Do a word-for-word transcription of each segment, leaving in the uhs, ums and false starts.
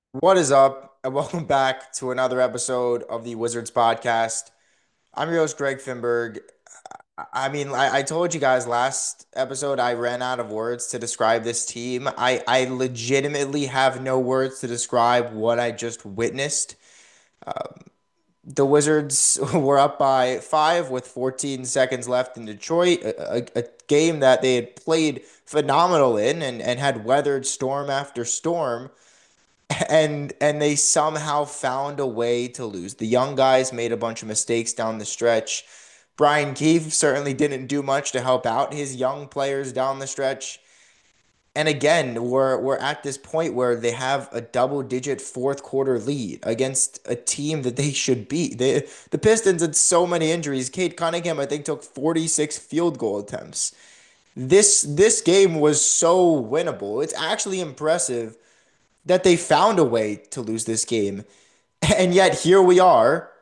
What is up? And welcome back to another episode of the Wizards podcast. I'm your host, Greg Finberg. I I mean, I, I told you guys last episode I ran out of words to describe this team. I, I legitimately have no words to describe what I just witnessed. The Wizards were up by five with fourteen seconds left in Detroit, a, a, a game that they had played phenomenal in and, and had weathered storm after storm. and and they somehow found a way to lose. The young guys made a bunch of mistakes down the stretch. Brian Keefe certainly didn't do much to help out his young players down the stretch. And again, we're we're at this point where they have a double-digit fourth quarter lead against a team that they should beat. They, the Pistons had so many injuries. Cade Cunningham, I think, took forty-six field goal attempts. This this game was so winnable. It's actually impressive that they found a way to lose this game. And yet here we are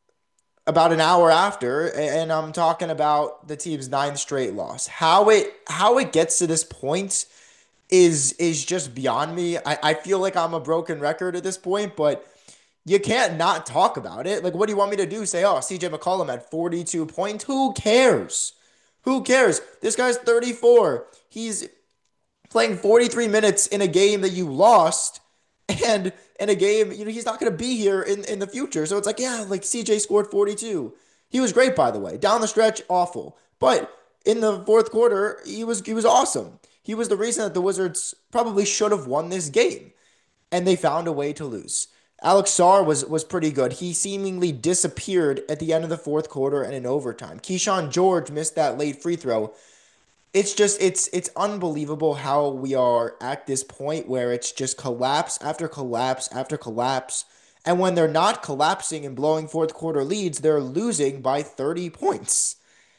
about an hour after, and I'm talking about the team's ninth straight loss. How it how it gets to this point is is just beyond me. I, I feel like I'm a broken record at this point, but you can't not talk about it. Like, what do you want me to do? Say, oh, C J McCollum had forty-two points. Who cares? Who cares? This guy's thirty-four. He's playing forty-three minutes in a game that you lost and in a game, you know, he's not going to be here in, in the future. So it's like, yeah, like C J scored forty-two. He was great, by the way. Down the stretch, awful. But in the fourth quarter, he was he was awesome. He was the reason that the Wizards probably should have won this game, and they found a way to lose. Alex Sarr was was pretty good. He seemingly disappeared at the end of the fourth quarter and in overtime. Keyshawn George missed that late free throw. It's just it's it's unbelievable how we are at this point where it's just collapse after collapse after collapse. And when they're not collapsing and blowing fourth quarter leads, they're losing by thirty points.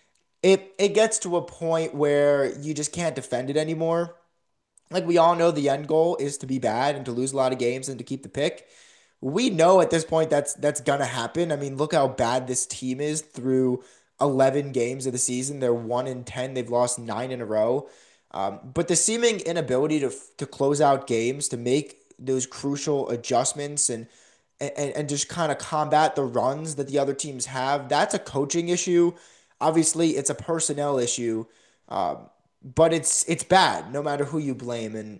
It it gets to a point where you just can't defend it anymore. Like, we all know the end goal is to be bad and to lose a lot of games and to keep the pick. We know at this point that's that's gonna happen. I mean, look how bad this team is through eleven games of the season. They're one in ten. They've lost nine in a row. Um, but the seeming inability to to close out games, to make those crucial adjustments and and, and just kind of combat the runs that the other teams have, that's a coaching issue. Obviously, it's a personnel issue. Um, but it's it's bad no matter who you blame. And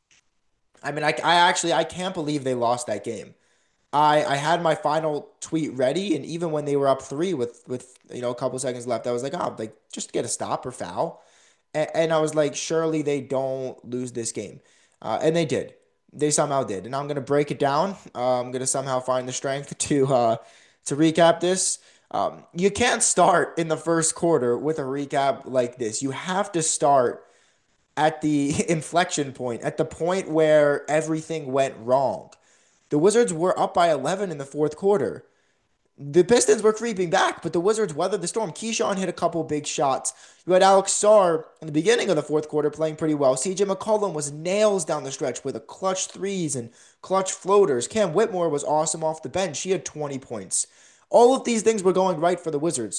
I mean, I, I actually I can't believe they lost that game. I I had my final tweet ready, and even when they were up three with with you know a couple seconds left, I was like, oh, like just get a stop or foul, and, and I was like, surely they don't lose this game, uh, and they did. They somehow did, and I'm gonna break it down. Uh, I'm gonna somehow find the strength to uh to recap this. Um, you can't start in the first quarter with a recap like this. You have to start at the inflection point, at the point where everything went wrong. The Wizards were up by eleven in the fourth quarter. The Pistons were creeping back, but the Wizards weathered the storm. Keyshawn hit a couple big shots. You had Alex Sarr in the beginning of the fourth quarter playing pretty well. C J McCollum was nails down the stretch with a clutch threes and clutch floaters. Cam Whitmore was awesome off the bench. He had twenty points. All of these things were going right for the Wizards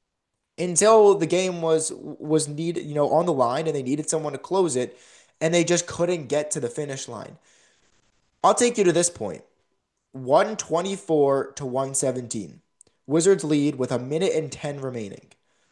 until the game was was needed, you know, on the line, and they needed someone to close it, and they just couldn't get to the finish line. I'll take you to this point. one twenty-four to one seventeen. Wizards lead with a minute and ten remaining.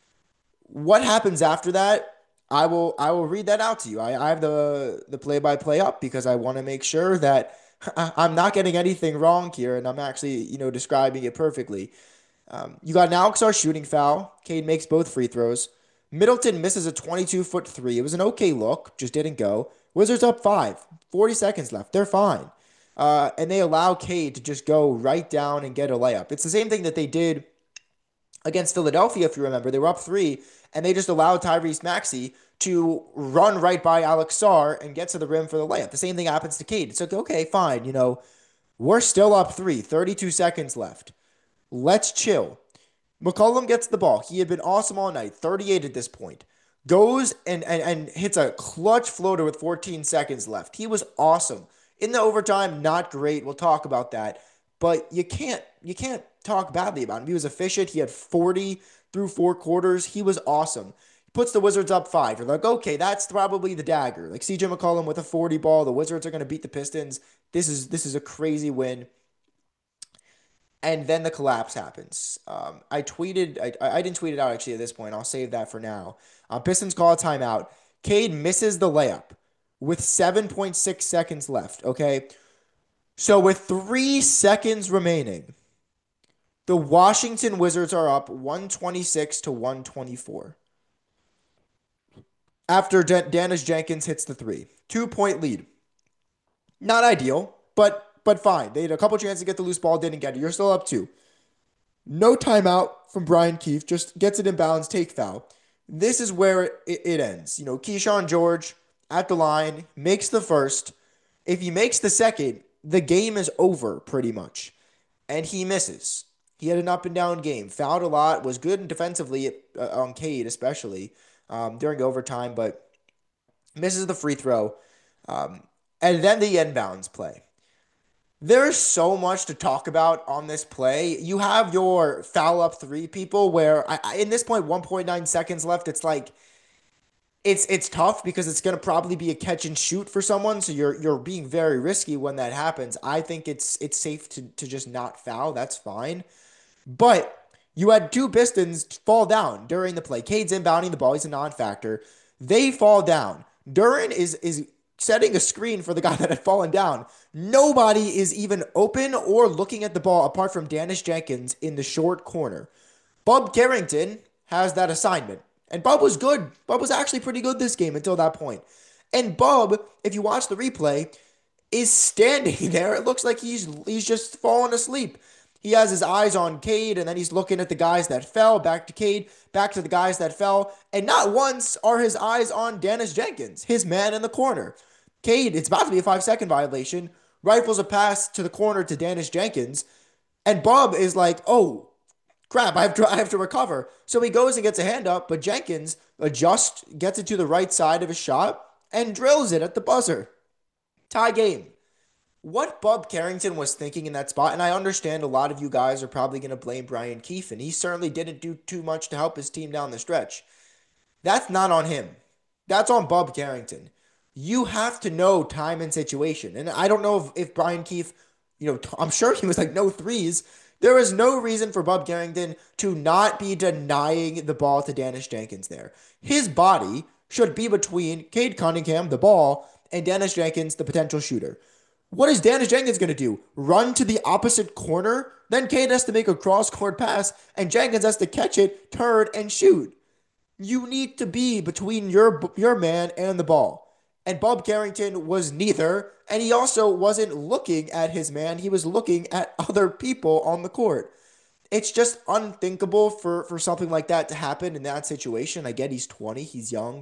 What happens after that? I will I will read that out to you. I, I have the the play-by-play up because I want to make sure that I'm not getting anything wrong here, and I'm actually, you know, describing it perfectly. Um, you got an Alex Sarr shooting foul. Cade makes both free throws. Middleton misses a twenty-two foot three. It was an okay look, just didn't go. Wizards up five. forty seconds left. They're fine. Uh, and they allow Cade to just go right down and get a layup. It's the same thing that they did against Philadelphia, if you remember. They were up three, and they just allowed Tyrese Maxey to run right by Alex Sarr and get to the rim for the layup. The same thing happens to Cade. It's like, okay, fine. You know, we're still up three. thirty-two seconds left. Let's chill. McCollum gets the ball. He had been awesome all night, thirty-eight at this point. Goes and, and, and hits a clutch floater with fourteen seconds left. He was awesome. In the overtime, not great. We'll talk about that. But you can't you can't talk badly about him. He was efficient. He had forty through four quarters. He was awesome. puts the Wizards up five. You're like, okay, that's probably the dagger. Like C J McCollum with a forty ball. The Wizards are going to beat the Pistons. This is this is a crazy win. And then the collapse happens. Um, I tweeted, I, I didn't tweet it out actually at this point. I'll save that for now. Uh, Pistons call a timeout. Cade misses the layup with seven point six seconds left. Okay. So with three seconds remaining, the Washington Wizards are up one twenty-six to one twenty-four. After Dan- Dennis Jenkins hits the three. Two point lead. Not ideal, but but fine. They had a couple chances to get the loose ball, didn't get it. You're still up two. No timeout from Brian Keefe, just gets it in bounds, take foul. This is where it, it ends. You know, Keyshawn George at the line makes the first. If he makes the second, the game is over pretty much. And he misses. He had an up and down game, fouled a lot, was good defensively uh, on Cade, especially um, during overtime, but misses the free throw. Um, and then the inbounds play. There's so much to talk about on this play. You have your foul up three people where I, I in this point, one point nine seconds left. It's like it's it's tough because it's gonna probably be a catch and shoot for someone. So you're you're being very risky when that happens. I think it's it's safe to to just not foul. That's fine. But you had two Pistons fall down during the play. Cade's inbounding the ball. He's a non-factor. They fall down. Duren is is setting a screen for the guy that had fallen down. Nobody is even open or looking at the ball apart from Dennis Jenkins in the short corner. Bub Carrington has that assignment. And Bub was good. Bub was actually pretty good this game until that point. And Bub, if you watch the replay, is standing there. It looks like he's he's just fallen asleep. He has his eyes on Cade, and then he's looking at the guys that fell, back to Cade, back to the guys that fell, and not once are his eyes on Dennis Jenkins, his man in the corner. Cade, it's about to be a five-second violation, rifles a pass to the corner to Dennis Jenkins, and Bub is like, oh, crap, I have to, I have to recover. So he goes and gets a hand up, but Jenkins adjusts, gets it to the right side of his shot, and drills it at the buzzer. Tie game. What Bub Carrington was thinking in that spot, and I understand a lot of you guys are probably going to blame Brian Keefe, and he certainly didn't do too much to help his team down the stretch. That's not on him. That's on Bub Carrington. You have to know time and situation. And I don't know if, if Brian Keefe, you know, I'm sure he was like, no threes. There is no reason for Bub Carrington to not be denying the ball to Dennis Jenkins there. His body should be between Cade Cunningham, the ball, and Dennis Jenkins, the potential shooter. What is Dennis Jenkins going to do? Run to the opposite corner? Then Cade has to make a cross-court pass, and Jenkins has to catch it, turn, and shoot. You need to be between your your man and the ball. And Bub Carrington was neither, and he also wasn't looking at his man. He was looking at other people on the court. It's just unthinkable for, for something like that to happen in that situation. I get he's twenty, he's young,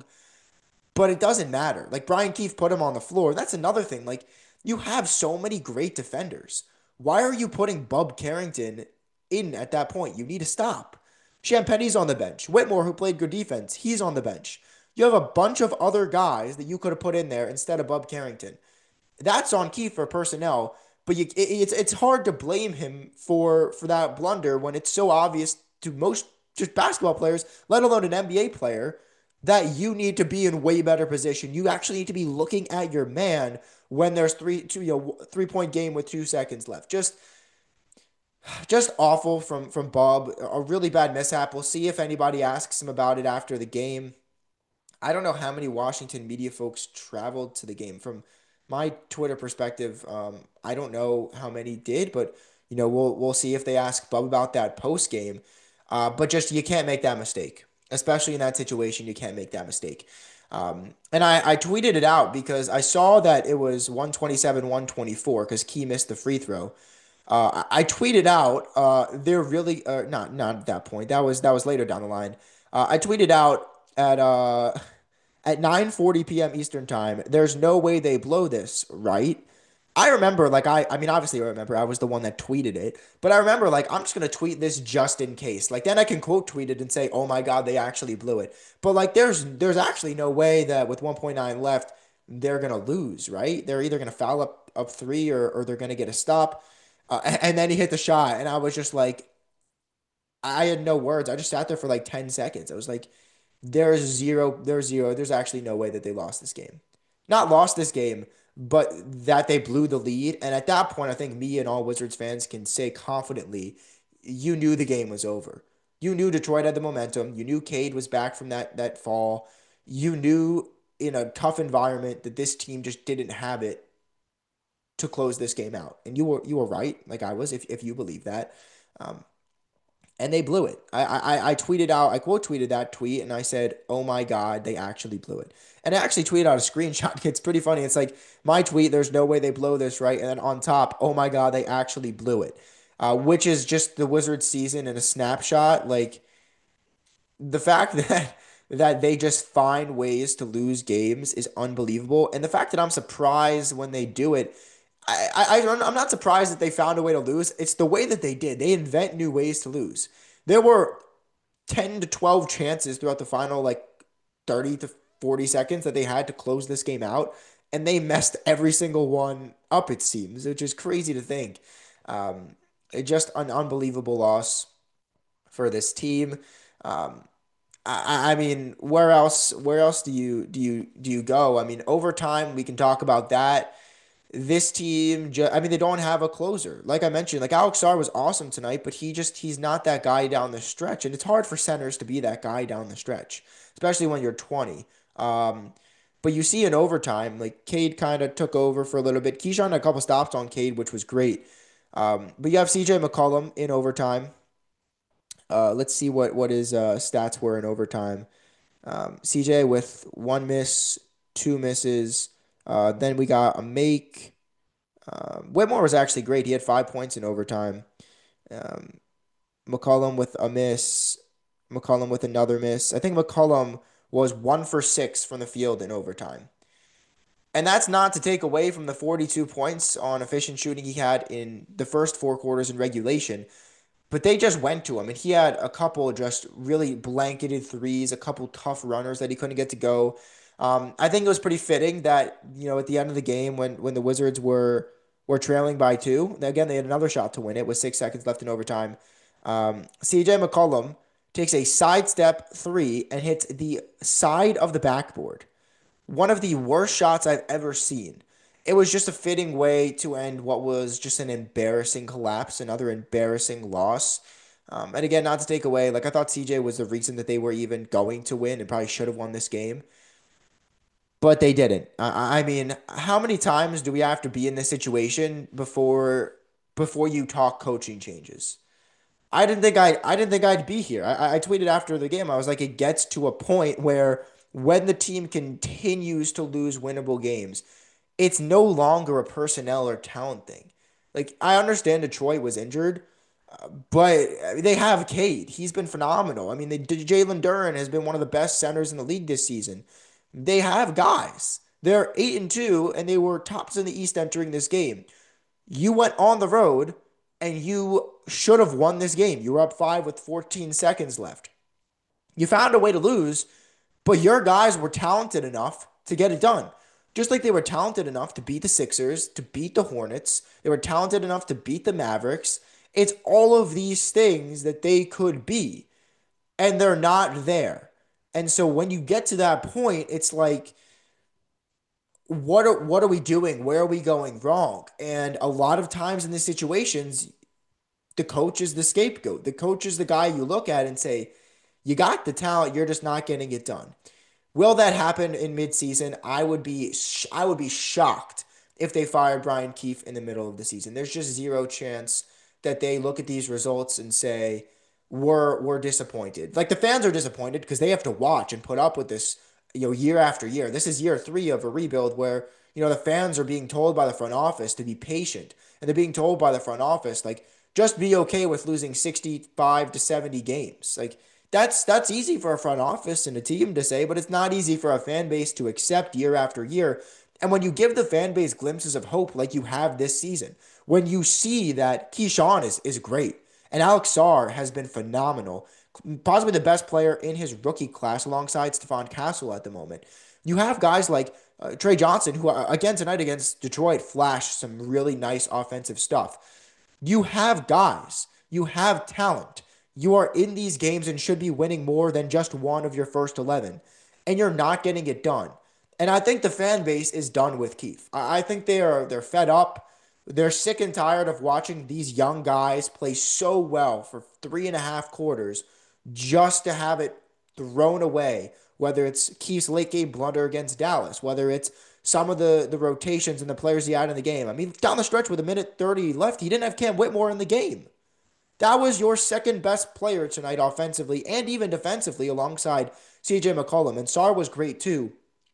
but it doesn't matter. Like, Brian Keefe put him on the floor. That's another thing. Like, you have so many great defenders. Why are you putting Bub Carrington in at that point? You need to stop. Champagne's on the bench. Whitmore, who played good defense, he's on the bench. You have a bunch of other guys that you could have put in there instead of Bub Carrington. That's on Keefe for personnel, but you, it, it's it's hard to blame him for for that blunder when it's so obvious to most just basketball players, let alone an N B A player, that you need to be in way better position. You actually need to be looking at your man when there's three two you know three point game with two seconds left. Just just awful from from Bob. A really bad mishap. We'll see if anybody asks him about it after the game. I don't know how many Washington media folks traveled to the game. From my Twitter perspective, um, I don't know how many did, but you know we'll we'll see if they ask Bub about that post game. Uh, but just you can't make that mistake, especially in that situation. You can't make that mistake. Um, and I, I tweeted it out because I saw that it was one twenty-seven, one twenty-four because Key missed the free throw. Uh, I, I tweeted out uh, they're really uh, not not at that point. That was that was later down the line. Uh, I tweeted out at uh at nine forty p m. Eastern time. There's no way they blow this, right? I remember, like, I, I mean, obviously I remember I was the one that tweeted it, but I remember, like, I'm just going to tweet this just in case. Like, then I can quote tweet it and say, oh my God, they actually blew it. But, like, there's, there's actually no way that with one point nine left, they're going to lose, right? They're either going to foul up, up three or, or they're going to get a stop. Uh, and then he hit the shot, and I was just like, I had no words. I just sat there for like ten seconds. I was like, there's zero, there's zero, there's actually no way that they lost this game. Not lost this game, but that they blew the lead. And at that point, I think me and all Wizards fans can say confidently, you knew the game was over. You knew Detroit had the momentum. You knew Cade was back from that that fall. You knew in a tough environment that this team just didn't have it to close this game out. And you were you were right, like I was, if if you believe that. Um, and they blew it. I, I I tweeted out, I quote tweeted that tweet, and I said, "Oh my God, they actually blew it." And I actually tweeted out a screenshot. It's pretty funny. It's like my tweet, "There's no way they blow this, right?" And then on top, "Oh my God, they actually blew it," uh, which is just the Wizards season in a snapshot. Like the fact that that they just find ways to lose games is unbelievable, and the fact that I'm surprised when they do it. I, I, I- am not surprised that they found a way to lose. It's the way that they did. They invent new ways to lose. There were ten to twelve chances throughout the final, like thirty to forty seconds that they had to close this game out. And they messed every single one up, it seems, which is crazy to think. Um, it just an unbelievable loss for this team. Um, I, I mean, where else? Where else do you do you do you go? I mean, overtime, we can talk about that. This team, ju- I mean, they don't have a closer. Like I mentioned, like Alex Sarr was awesome tonight, but he just he's not that guy down the stretch, and it's hard for centers to be that guy down the stretch, especially when you're twenty. Um, but you see in overtime, like Cade kind of took over for a little bit. Keyshawn had a couple stops on Cade, which was great. Um, but you have C J McCollum in overtime. Uh, let's see what what his uh, stats were in overtime. Um, C J with one miss, two misses. Uh, then we got a make. Um, Whitmore was actually great. He had five points in overtime. Um, McCollum with a miss. McCollum with another miss. I think McCollum was one for six from the field in overtime. And that's not to take away from the forty-two points on efficient shooting he had in the first four quarters in regulation. But they just went to him, and he had a couple just really blanketed threes, a couple tough runners that he couldn't get to go. Um, I think it was pretty fitting that you know at the end of the game when when the Wizards were were trailing by two, again they had another shot to win it with six seconds left in overtime. Um, C J McCollum takes a sidestep three and hits the side of the backboard, one of the worst shots I've ever seen. It was just a fitting way to end what was just an embarrassing collapse, another embarrassing loss. Um, and again, not to take away, like I thought C J was the reason that they were even going to win and probably should have won this game, but they didn't. I, I mean, how many times do we have to be in this situation before before you talk coaching changes? I didn't think I I didn't think I'd be here. I, I tweeted after the game. I was like, it gets to a point where when the team continues to lose winnable games, it's no longer a personnel or talent thing. Like I understand Detroit was injured, but they have Cade. He's been phenomenal. I mean, they Jalen Duren has been one of the best centers in the league this season. They have guys. They're eight and two, and they were tops in the East entering this game. You went on the road and you should have won this game. You were up five with fourteen seconds left. You found a way to lose, but your guys were talented enough to get it done. Just like they were talented enough to beat the Sixers, to beat the Hornets, they were talented enough to beat the Mavericks. It's all of these things that they could be, and they're not there. And so when you get to that point, it's like, what are what are we doing? Where are we going wrong? And a lot of times in these situations, the coach is the scapegoat. The coach is the guy you look at and say, you got the talent, you're just not getting it done. Will that happen in midseason? I would be sh- I would be shocked if they fired Brian Keefe in the middle of the season. There's just zero chance that they look at these results and say we're we're disappointed. Like the fans are disappointed because they have to watch and put up with this, you know, year after year. This is year three of a rebuild where, you know, the fans are being told by the front office to be patient, and they're being told by the front office like just be okay with losing sixty-five to seventy games. Like that's that's easy for a front office and a team to say, but it's not easy for a fan base to accept year after year. And when you give the fan base glimpses of hope like you have this season, when you see that Keyshawn is is great and Alex Sarr has been phenomenal, possibly the best player in his rookie class alongside Stephon Castle at the moment. You have guys like uh, Trey Johnson, who uh, again tonight against Detroit flashed some really nice offensive stuff. You have guys, you have talent. You are in these games and should be winning more than just one of your first eleven, and you're not getting it done. And I think the fan base is done with Keith. I, I think they are they're fed up. They're sick and tired of watching these young guys play so well for three and a half quarters just to have it thrown away. Whether it's Keith's late game blunder against Dallas, whether it's some of the, the rotations and the players he had in the game. I mean, down the stretch with a minute thirty left, he didn't have Cam Whitmore in the game. That was your second best player tonight offensively and even defensively alongside C J McCollum. And Sarr was great too,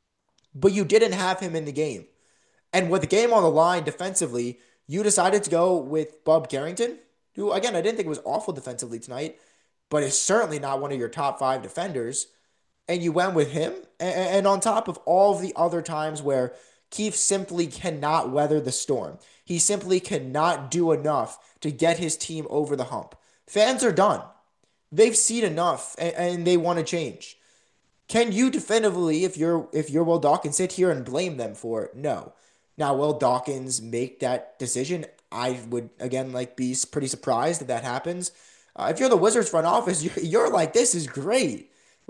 but you didn't have him in the game. And with the game on the line defensively, you decided to go with Bub Carrington, who, again, I didn't think was awful defensively tonight, but is certainly not one of your top five defenders. And you went with him. And on top of all of the other times where Keith simply cannot weather the storm, he simply cannot do enough to get his team over the hump. Fans are done. They've seen enough and, they want to change. Can you definitively, if you're if you're Will Dawkins, sit here and blame them for it? No. Now, will Dawkins make that decision? I would again like be pretty surprised if that happens. Uh, if you're the Wizards front office, you're, you're like, this is great.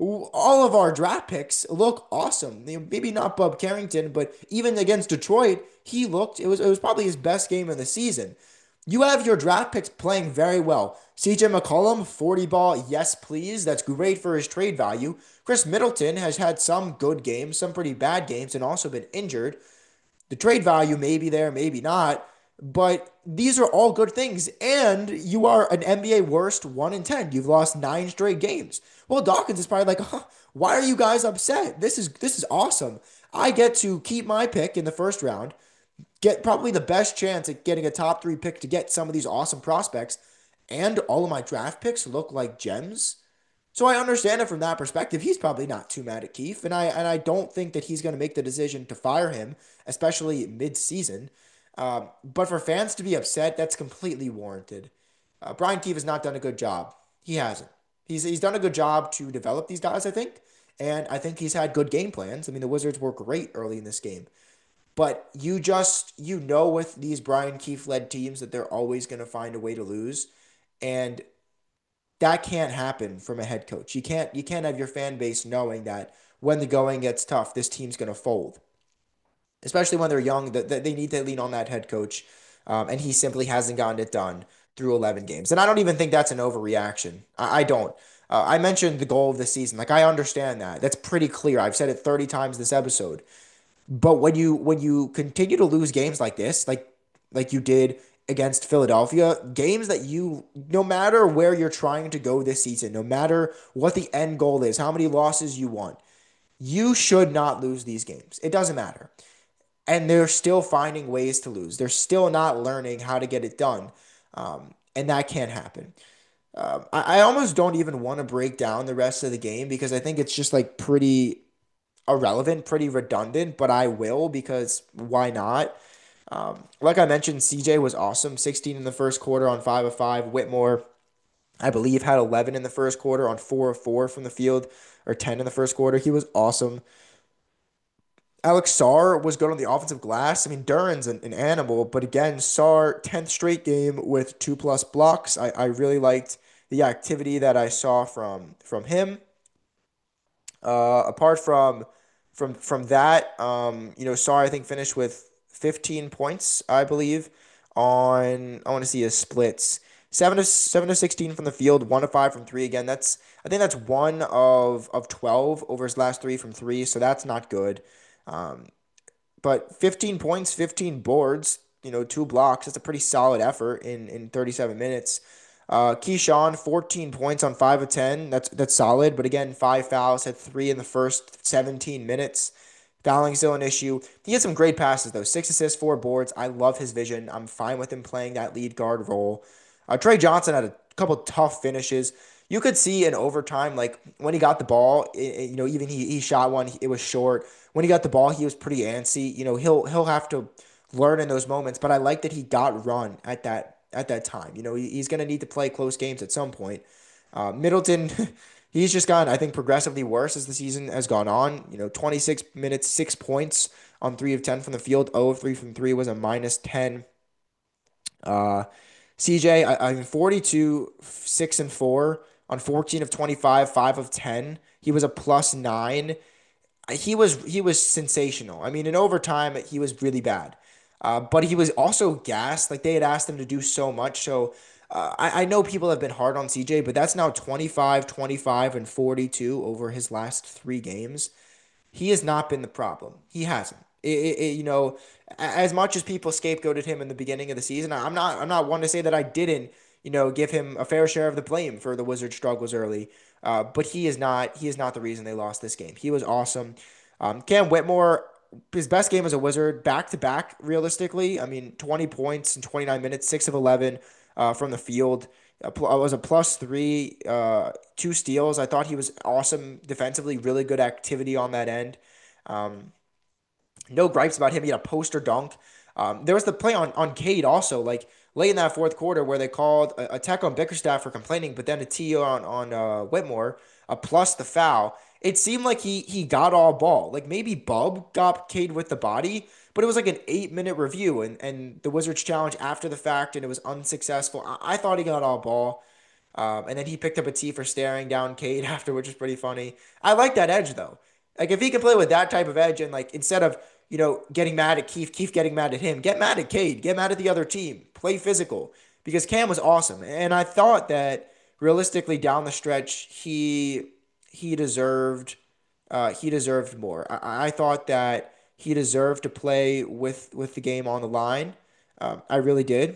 All of our draft picks look awesome. Maybe not Bub Carrington, but even against Detroit, he looked. It was it was probably his best game of the season. You have your draft picks playing very well. C J McCollum, forty ball, yes please. That's great for his trade value. Chris Middleton has had some good games, some pretty bad games, and also been injured. The trade value may be there, maybe not. But these are all good things. And you are an N B A worst one in ten. You've lost nine straight games. Well, Dawkins is probably like, huh, why are you guys upset? This is this is awesome. I get to keep my pick in the first round, get probably the best chance at getting a top three pick to get some of these awesome prospects, and all of my draft picks look like gems. So I understand it from that perspective. He's probably not too mad at Keefe, and I and I don't think that he's going to make the decision to fire him, especially mid-season. Um, but for fans to be upset, that's completely warranted. Uh, Brian Keefe has not done a good job. He hasn't. He's he's done a good job to develop these guys, I think, and I think he's had good game plans. I mean, the Wizards were great early in this game. But you just, you know, with these Brian Keefe led teams that they're always going to find a way to lose. And that can't happen from a head coach. You can't, you can't have your fan base knowing that when the going gets tough, this team's going to fold. Especially when they're young, that they need to lean on that head coach. Um, and he simply hasn't gotten it done through eleven games. And I don't even think that's an overreaction. I, I don't. Uh, I mentioned the goal of the season. Like, I understand that. That's pretty clear. I've said it thirty times this episode. But when you when you continue to lose games like this, like like you did against Philadelphia, games that you, no matter where you're trying to go this season, no matter what the end goal is, how many losses you want, you should not lose these games. It doesn't matter. And they're still finding ways to lose. They're still not learning how to get it done. Um, and that can't happen. Um, I, I almost don't even want to break down the rest of the game because I think it's just like pretty irrelevant, pretty redundant, but I will because why not? Um, like I mentioned, C J was awesome. sixteen in the first quarter on five of five. Whitmore, I believe, had eleven in the first quarter on four of four from the field, or ten in the first quarter. He was awesome. Alex Sarr was good on the offensive glass. I mean, Duran's an, an animal, but again, Sarr, tenth straight game with two plus blocks. I, I really liked the activity that I saw from from him. Uh, apart from from from that, um, you know, Sarr I think finished with fifteen points, I believe, on I want to see his splits. Seven to seven to sixteen from the field, one to five from three. Again, that's I think that's one of of twelve over his last three from three, so that's not good. Um, but fifteen points, fifteen boards, you know, two blocks. That's a pretty solid effort in in thirty-seven minutes. Uh, Keyshawn, fourteen points on five of ten. That's that's solid. But again, five fouls, had three in the first seventeen minutes. Fouling still an issue. He had some great passes, though. Six assists, four boards. I love his vision. I'm fine with him playing that lead guard role. Uh, Trey Johnson had a couple tough finishes. You could see in overtime, like when he got the ball, it, it- you know, even he, he shot one, it was short. When he got the ball, he was pretty antsy. You know, he'll he'll have to learn in those moments. But I like that he got run at that at that time. You know, he, he's going to need to play close games at some point. Uh, Middleton, he's just gotten, I think, progressively worse as the season has gone on. You know, twenty-six minutes, six points on three of ten from the field. zero of three from three was a minus ten. Uh, C J, I, I mean, forty-two, six and four on fourteen of twenty-five, five of ten. He was a plus nine. He was he was sensational. I mean, in overtime, he was really bad. Uh, but he was also gassed. Like they had asked him to do so much. So uh, I, I know people have been hard on C J, but that's now twenty-five, twenty-five, and forty-two over his last three games. He has not been the problem. He hasn't. It, it, it- you know, as much as people scapegoated him in the beginning of the season, I'm not. I'm not one to say that I didn't. You know, give him a fair share of the blame for the Wizards' struggles early. Uh, but he is not. He is not the reason they lost this game. He was awesome. Um, Cam Whitmore, his best game as a Wizard, back to back. Realistically, I mean, twenty points in twenty-nine minutes, six of eleven uh, from the field. Uh, was a plus three, uh, two steals. I thought he was awesome defensively, really good activity on that end. Um, no gripes about him. He had a poster dunk. Um, there was the play on on Cade also, like late in that fourth quarter where they called a, a tech on Bickerstaff for complaining, but then a T on on uh, Whitmore, uh, plus the foul. It seemed like he he got all ball. Like maybe Bub got Cade with the body, but it was like an eight minute review, and and the Wizards challenge after the fact, and it was unsuccessful. I, I thought he got all ball. Um, and then he picked up a T for staring down Cade after, which was pretty funny. I like that edge though. Like if he can play with that type of edge and like instead of, you know, getting mad at Keith, Keith getting mad at him, get mad at Cade, get mad at the other team, play physical. Because Cam was awesome. And I thought that realistically down the stretch, he he deserved uh, he deserved more. I, I thought that he deserved to play with with the game on the line. Um, I really did.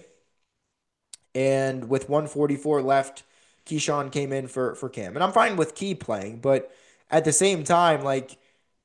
And with one forty-four left, Keyshawn came in for for Cam. And I'm fine with Key playing, but at the same time, like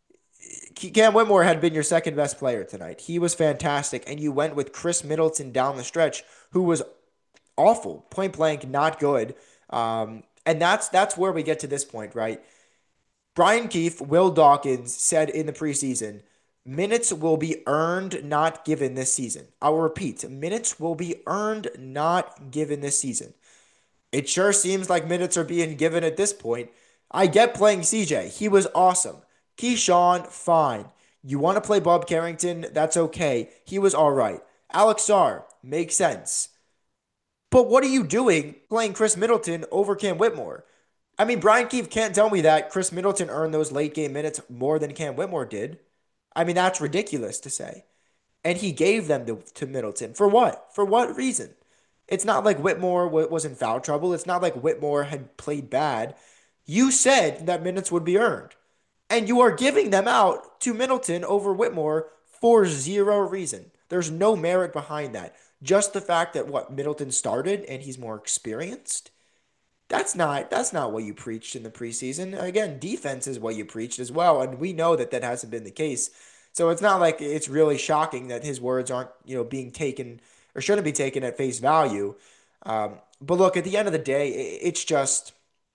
Cam Whitmore had been your second best player tonight. He was fantastic, and you went with Chris Middleton down the stretch, who was awful, point blank, not good. Um, and that's that's where we get to this point, right? Brian Keefe, Will Dawkins said in the preseason, minutes will be earned, not given this season. I'll repeat, minutes will be earned, not given this season. It sure seems like minutes are being given at this point. I get playing C J. He was awesome. Keyshawn, fine. You want to play Bob Carrington? That's okay. He was all right. Alex Sarr, makes sense. But what are you doing playing Chris Middleton over Cam Whitmore? I mean, Brian Keefe can't tell me that Chris Middleton earned those late game minutes more than Cam Whitmore did. I mean, that's ridiculous to say. And he gave them to, to Middleton. For what? For what reason? It's not like Whitmore was in foul trouble. It's not like Whitmore had played bad. You said that minutes would be earned. And you are giving them out to Middleton over Whitmore for zero reason. There's no merit behind that. Just the fact that what Middleton started and he's more experienced. That's not that's not what you preached in the preseason. Again, defense is what you preached as well, and we know that that hasn't been the case. So it's not like it's really shocking that his words aren't, you know, being taken or shouldn't be taken at face value. Um, but look, at the end of the day, it's just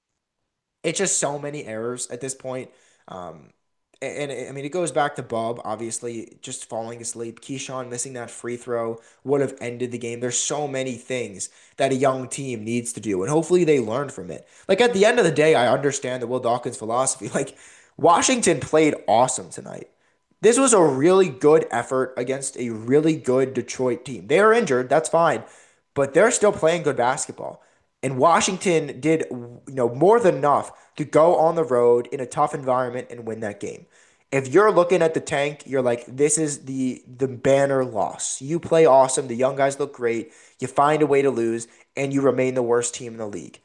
it's just so many errors at this point. Um, and, and I mean, it goes back to Bub, obviously, just falling asleep. Keyshawn missing that free throw would have ended the game. There's so many things that a young team needs to do, and hopefully they learn from it. Like at the end of the day, I understand the Will Dawkins philosophy. Like Washington played awesome tonight. This was a really good effort against a really good Detroit team. They are injured, that's fine, but they're still playing good basketball. And Washington did, you know, more than enough to go on the road in a tough environment and win that game. If you're looking at the tank, you're like, this is the the banner loss. You play awesome, the young guys look great, you find a way to lose, and you remain the worst team in the league.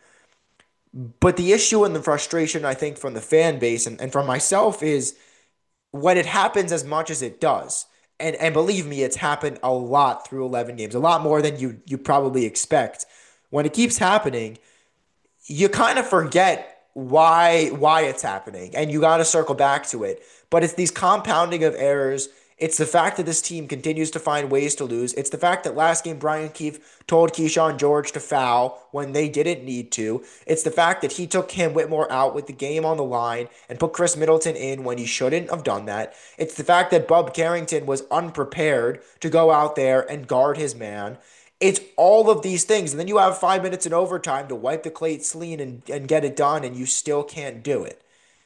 But the issue and the frustration, I think, from the fan base and, and from myself is when it happens as much as it does. And and believe me, it's happened a lot through eleven games, a lot more than you you probably expect. When it keeps happening, you kind of forget why why it's happening and you got to circle back to it, but it's these compounding of errors. It's the fact that this team continues to find ways to lose. It's the fact that last game Brian Keefe told Keyshawn George to foul when they didn't need to. It's the fact that he took Cam Whitmore out with the game on the line and put Chris Middleton in when he shouldn't have done that. It's the fact that Bub Carrington was unprepared to go out there and guard his man. It's all of these things. And then you have five minutes in overtime to wipe the slate clean and, and get it done, and you still can't do it.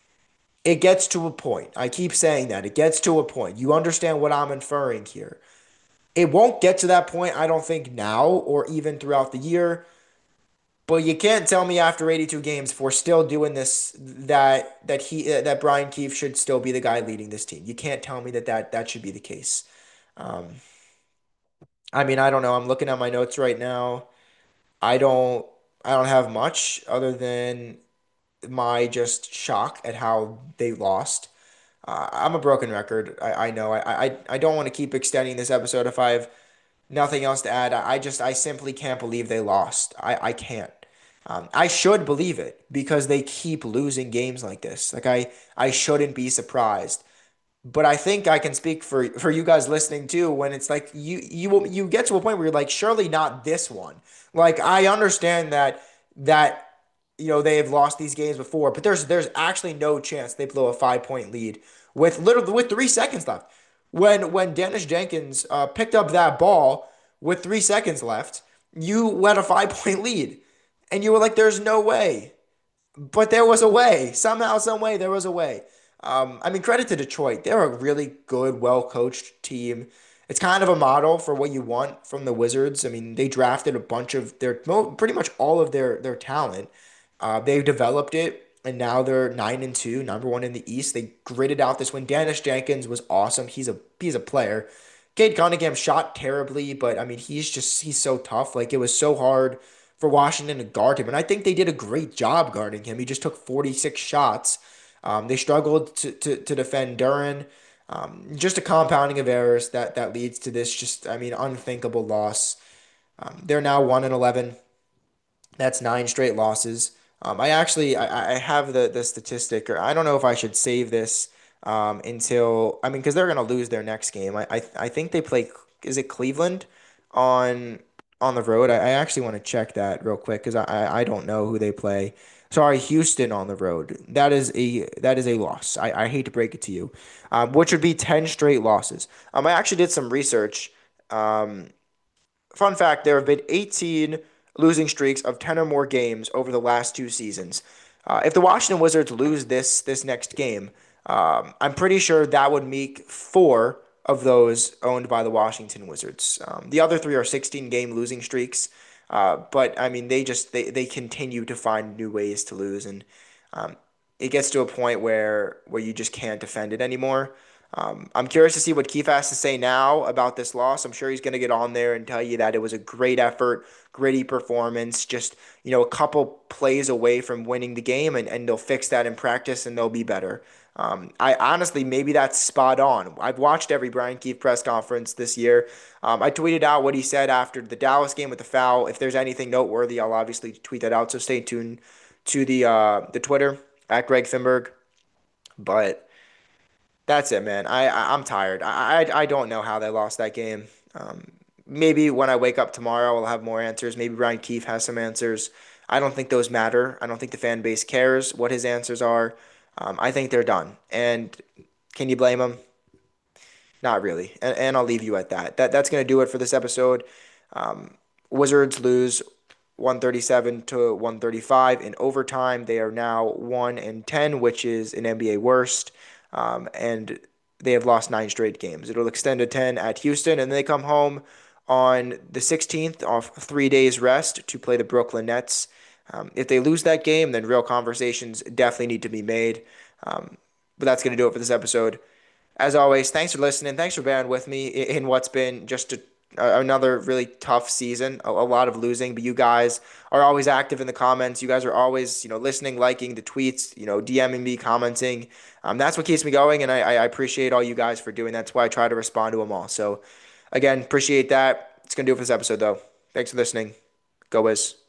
It gets to a point. I keep saying that. It gets to a point. You understand what I'm inferring here. It won't get to that point, I don't think now or even throughout the year. But you can't tell me after eighty-two games if we're still doing this that that he uh, that Brian Keefe should still be the guy leading this team. You can't tell me that that, that should be the case. Um, I mean, I don't know. I'm looking at my notes right now. I don't I don't have much other than my just shock at how they lost. Uh, I'm a broken record. I, I know. I, I I don't want to keep extending this episode if I have nothing else to add. I, I just I simply can't believe they lost. I, I can't. Um, I should believe it because they keep losing games like this. Like I I shouldn't be surprised. But I think I can speak for for you guys listening too when it's like you you will you get to a point where you're like surely not this one. Like I understand that that you know they have lost these games before, but there's there's actually no chance they blow a five point lead with little with three seconds left. When when Dennis Jenkins uh, picked up that ball with three seconds left, you had a five point lead, and you were like, "There's no way." But there was a way. Somehow, some way, there was a way. Um, I mean, credit to Detroit. They're a really good, well-coached team. It's kind of a model for what you want from the Wizards. I mean, they drafted a bunch of their, mo- pretty much all of their their talent. Uh, they developed it, and now they're nine and two, number one in the East. They gritted out this win. Dennis Jenkins was awesome. He's a he's a player. Cade Cunningham shot terribly, but I mean, he's just he's so tough. Like it was so hard for Washington to guard him. And I think they did a great job guarding him. He just took forty-six shots. Um, they struggled to, to, to defend Duren. Um, just a compounding of errors that, that leads to this just, I mean, unthinkable loss. Um, they're now one and eleven. That's nine straight losses. Um, I actually I, I have the the statistic, or I don't know if I should save this um, until I mean because they're gonna lose their next game. I, I I think they play is it Cleveland on on the road. I, I actually want to check that real quick because I, I I don't know who they play. Sorry, Houston on the road. That is a that is a loss. I, I hate to break it to you, um, which would be ten straight losses. Um, I actually did some research. Um, Fun fact, there have been eighteen losing streaks of ten or more games over the last two seasons. Uh, if the Washington Wizards lose this this next game, um, I'm pretty sure that would make four of those owned by the Washington Wizards. Um, the other three are sixteen game losing streaks. Uh, but I mean, they just they, they continue to find new ways to lose, and um, it gets to a point where where you just can't defend it anymore. Um, I'm curious to see what Keefe has to say now about this loss. I'm sure he's going to get on there and tell you that it was a great effort, gritty performance, just, you know, a couple plays away from winning the game, and, and they'll fix that in practice and they'll be better. Um, I honestly, maybe that's spot on. I've watched every Brian Keefe press conference this year. Um, I tweeted out what he said after the Dallas game with the foul. If there's anything noteworthy, I'll obviously tweet that out. So stay tuned to the uh, the Twitter at Greg Finberg. But that's it, man. I, I I'm tired. I, I I don't know how they lost that game. Um, maybe when I wake up tomorrow, I'll have more answers. Maybe Ryan Keefe has some answers. I don't think those matter. I don't think the fan base cares what his answers are. Um, I think they're done. And can you blame them? Not really. And, and I'll leave you at that. That that's gonna do it for this episode. Um, Wizards lose one thirty-seven to one thirty-five in overtime. They are now one and ten, which is an N B A worst. Um, and they have lost nine straight games. It'll extend to ten at Houston, and they come home on the sixteenth off three days rest to play the Brooklyn Nets. Um, if they lose that game, then real conversations definitely need to be made. Um, but that's going to do it for this episode. As always, thanks for listening. Thanks for bearing with me in what's been just a, another really tough season. A, a lot of losing, but you guys are always active in the comments. You guys are always, you know, listening, liking the tweets, you know, DMing me, commenting. Um, that's what keeps me going, and I, I appreciate all you guys for doing that. That's why I try to respond to them all. So, again, appreciate that. It's gonna do it for this episode, though. Thanks for listening. Go Wiz.